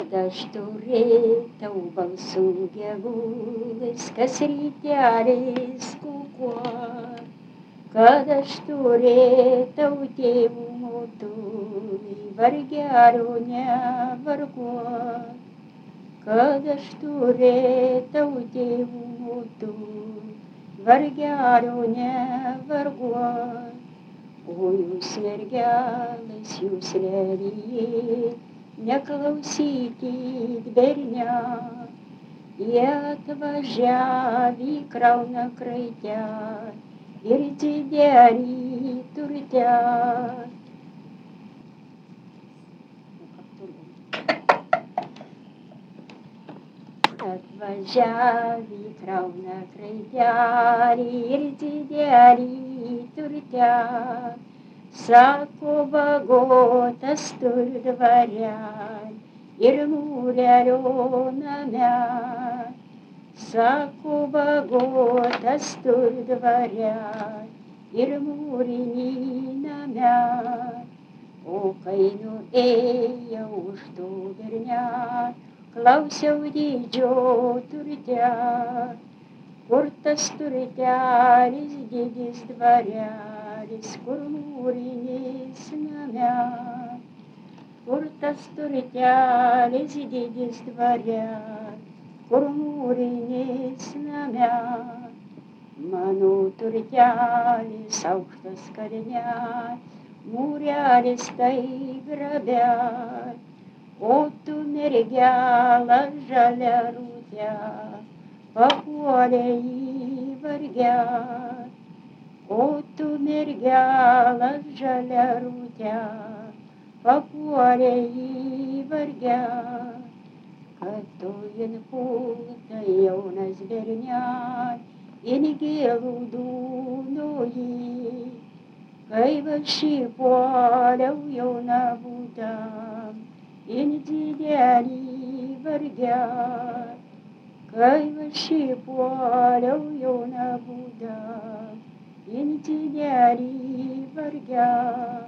Kad aš turėtau balsų gegulis, kas ryteliais kukuot, kad aš turėtau tėvų motulį, vargelio nevarguot, kad aš turėtau tėvų motulį, vargelio nevarguot. O jūs mergelės, jūs lelijai, neklausykit bernia, jie atvažiavę krauna kraitę ir didelį turtę. Atvažiavę krauna kraitelį ir didelį turtę. Sako bagotas turi dvarelį ir mūrelio name. Sako bagotas turi dvarelį ir mūrinį name. O kai nuėjau už to bernelio, klausiau didžio turte, kur tas turtelis didis dvarelis, kur mūrinis name, kur tas turtelis didis dvarelis, kur mūrinis name. Mano turtelis aukštas kalnelis, mūrelis tai grabelis, o tu mergelė žalia rūtė, papuolė į vargelį. O tu mergelė žalia rūtė, papuolė į vargelį. Kad tu in pulta jaunas bernelis, in gėlų dūnoji, kai aš įpuoliau jauna būdama in didelį vargelį, kai aš įpuoliau jauna būdama in didelį vargelį.